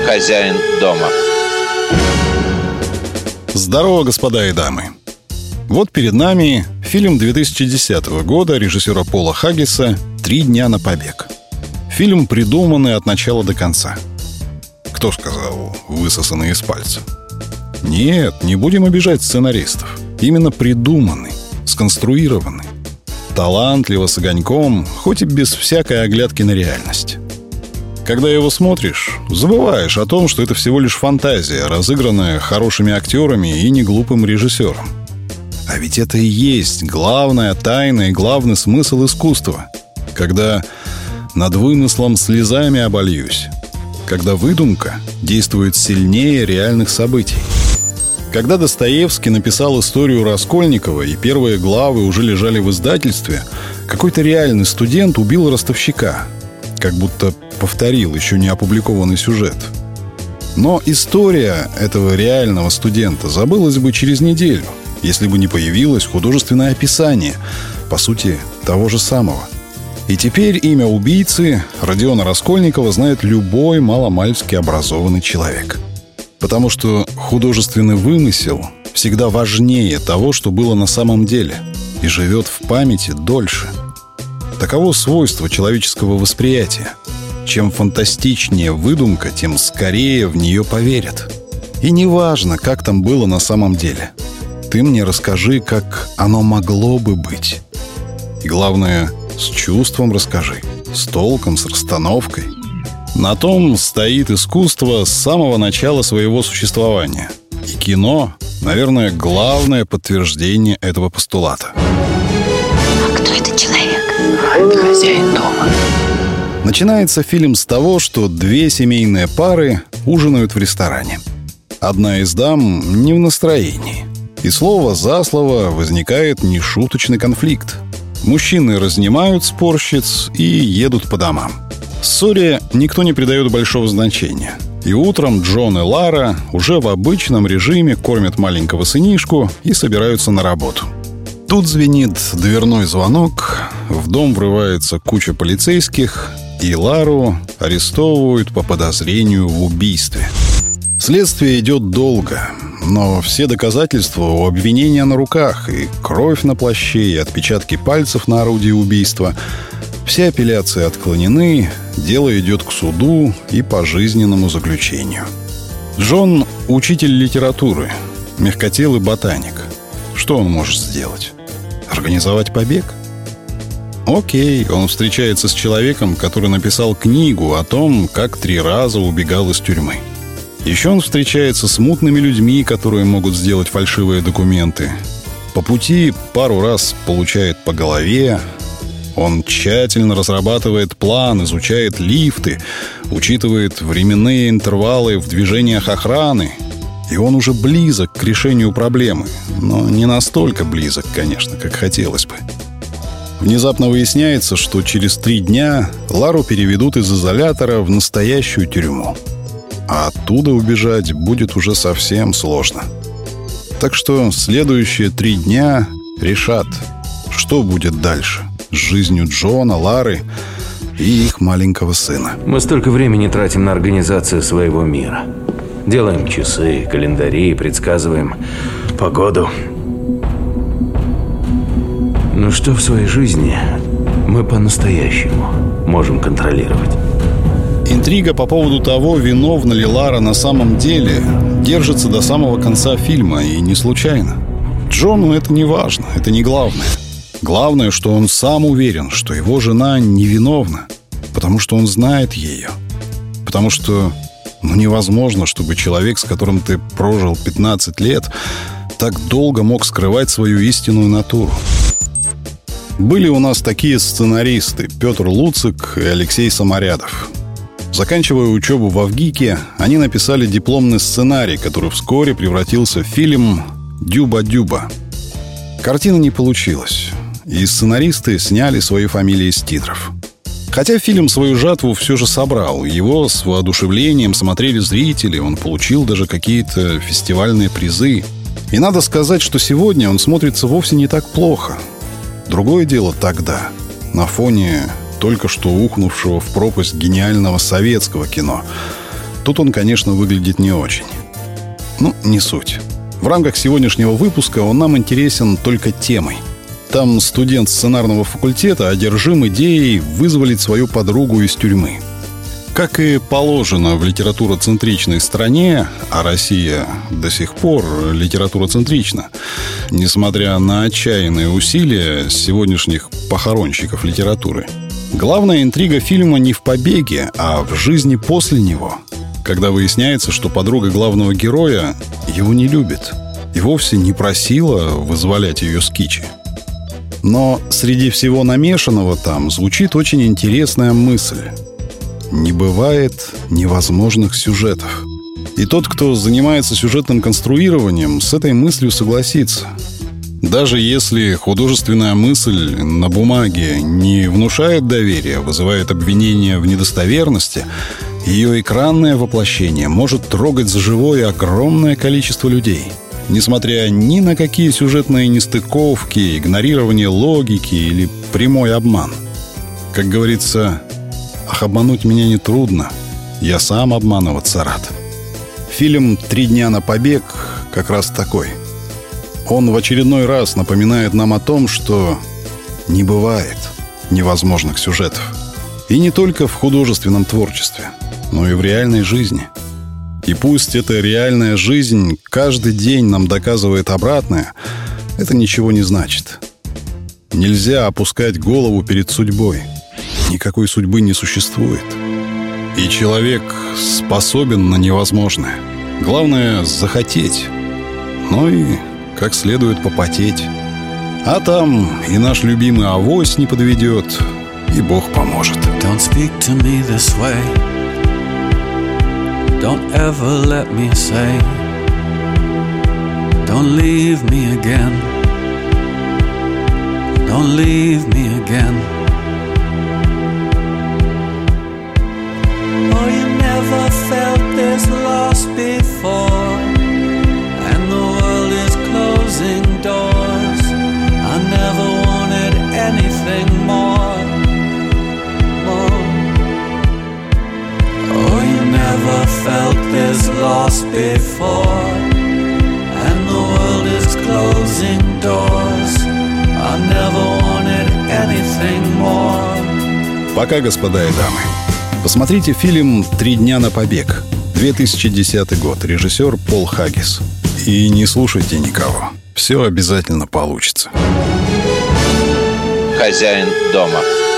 хозяин дома. Здорово, господа и дамы. Вот перед нами фильм 2010 года режиссера Пола Хаггиса «3 дня на побег». Фильм, придуманный от начала до конца. Кто сказал, высосанный из пальца? Нет, не будем обижать сценаристов. Именно придуманный, сконструированный. Талантливо, с огоньком, хоть и без всякой оглядки на реальность. Когда его смотришь, забываешь о том, что это всего лишь фантазия, разыгранная хорошими актерами и неглупым режиссером. А ведь это и есть главная тайна и главный смысл искусства. Когда над вымыслом слезами обольюсь. Когда выдумка действует сильнее реальных событий. Когда Достоевский написал историю Раскольникова, и первые главы уже лежали в издательстве, какой-то реальный студент убил ростовщика. Как будто повторил еще не опубликованный сюжет. Но история этого реального студента забылась бы через неделю, если бы не появилось художественное описание, по сути, того же самого. И теперь имя убийцы Родиона Раскольникова знает любой маломальски образованный человек. Потому что художественный вымысел всегда важнее того, что было на самом деле, и живет в памяти дольше. Таково свойство человеческого восприятия. Чем фантастичнее выдумка, тем скорее в нее поверят. И неважно, как там было на самом деле. Ты мне расскажи, как оно могло бы быть. И главное, с чувством расскажи, с толком, с расстановкой. На том стоит искусство с самого начала своего существования. И кино, наверное, главное подтверждение этого постулата. А кто этот человек? Это хозяин дома. Начинается фильм с того, что две семейные пары ужинают в ресторане. Одна из дам не в настроении. И слово за слово возникает нешуточный конфликт. Мужчины разнимают спорщиц и едут по домам. Ссоре никто не придает большого значения. И утром Джон и Лара уже в обычном режиме кормят маленького сынишку и собираются на работу. Тут звенит дверной звонок, в дом врывается куча полицейских, и Лару арестовывают по подозрению в убийстве. Следствие идет долго, но все доказательства у обвинения на руках, и кровь на плаще, и отпечатки пальцев на орудии убийства. Все апелляции отклонены, дело идет к суду и пожизненному заключению. Джон – учитель литературы, мягкотелый ботаник. Что он может сделать? Организовать побег? Окей, он встречается с человеком, который написал книгу о том, как 3 раза убегал из тюрьмы. Еще он встречается с мутными людьми, которые могут сделать фальшивые документы. По пути пару раз получает по голове. Он тщательно разрабатывает план, изучает лифты, учитывает временные интервалы в движениях охраны. И он уже близок к решению проблемы. Но не настолько близок, конечно, как хотелось бы. Внезапно выясняется, что через 3 дня Лару переведут из изолятора в настоящую тюрьму. А оттуда убежать будет уже совсем сложно. Так что следующие 3 дня решат, что будет дальше с жизнью Джона, Лары и их маленького сына. Мы столько времени тратим на организацию своего мира. Делаем часы, календари, предсказываем погоду. Но что в своей жизни мы по-настоящему можем контролировать? Интрига по поводу того, виновна ли Лара на самом деле, держится до самого конца фильма, и не случайно. Джону это не важно, это не главное. Главное, что он сам уверен, что его жена невиновна, потому что он знает ее. Потому что невозможно, чтобы человек, с которым ты прожил 15 лет, так долго мог скрывать свою истинную натуру. Были у нас такие сценаристы Петр Луцик и Алексей Саморядов. Заканчивая учебу в Авгике, они написали дипломный сценарий, который вскоре превратился в фильм «Дюба-Дюба». Картина не получилась, и сценаристы сняли свои фамилии с титров. Хотя фильм свою жатву все же собрал. Его с воодушевлением смотрели зрители, он получил даже какие-то фестивальные призы. И надо сказать, что сегодня он смотрится вовсе не так плохо. Другое дело тогда, на фоне только что ухнувшего в пропасть гениального советского кино. Тут он, конечно, выглядит не очень. Ну, не суть. В рамках сегодняшнего выпуска он нам интересен только темой. Там студент сценарного факультета одержим идеей вызволить свою подругу из тюрьмы. Как и положено в литературоцентричной стране, а Россия до сих пор литературоцентрична, несмотря на отчаянные усилия сегодняшних похоронщиков литературы. Главная интрига фильма не в побеге, а в жизни после него, когда выясняется, что подруга главного героя его не любит и вовсе не просила вызволять ее с кичи. Но среди всего намешанного там звучит очень интересная мысль. Не бывает невозможных сюжетов. И тот, кто занимается сюжетным конструированием, с этой мыслью согласится. Даже если художественная мысль на бумаге не внушает доверия, вызывает обвинения в недостоверности, ее экранное воплощение может трогать за живое огромное количество людей, несмотря ни на какие сюжетные нестыковки, игнорирование логики или прямой обман. Как говорится, ах, обмануть меня нетрудно, я сам обманываться рад. Фильм «3 дня на побег» как раз такой. Он в очередной раз напоминает нам о том, что не бывает невозможных сюжетов. И не только в художественном творчестве, но и в реальной жизни. И пусть эта реальная жизнь каждый день нам доказывает обратное, это ничего не значит. Нельзя опускать голову перед судьбой. Никакой судьбы не существует. И человек способен на невозможное. Главное — захотеть. Ну и как следует попотеть. А там и наш любимый авось не подведет, и Бог поможет. Don't speak to me this way. Don't ever let me say. Don't leave me again. Don't leave me again. Oh, you never felt this loss before, and the world is closing doors. I never wanted anything more. Oh, you never felt this loss before, and the world is closing doors. I never wanted anything more. Пока, господа и дамы. Посмотрите фильм «3 дня на побег», 2010 год, режиссер Пол Хаггис. И не слушайте никого. Все обязательно получится. Хозяин дома.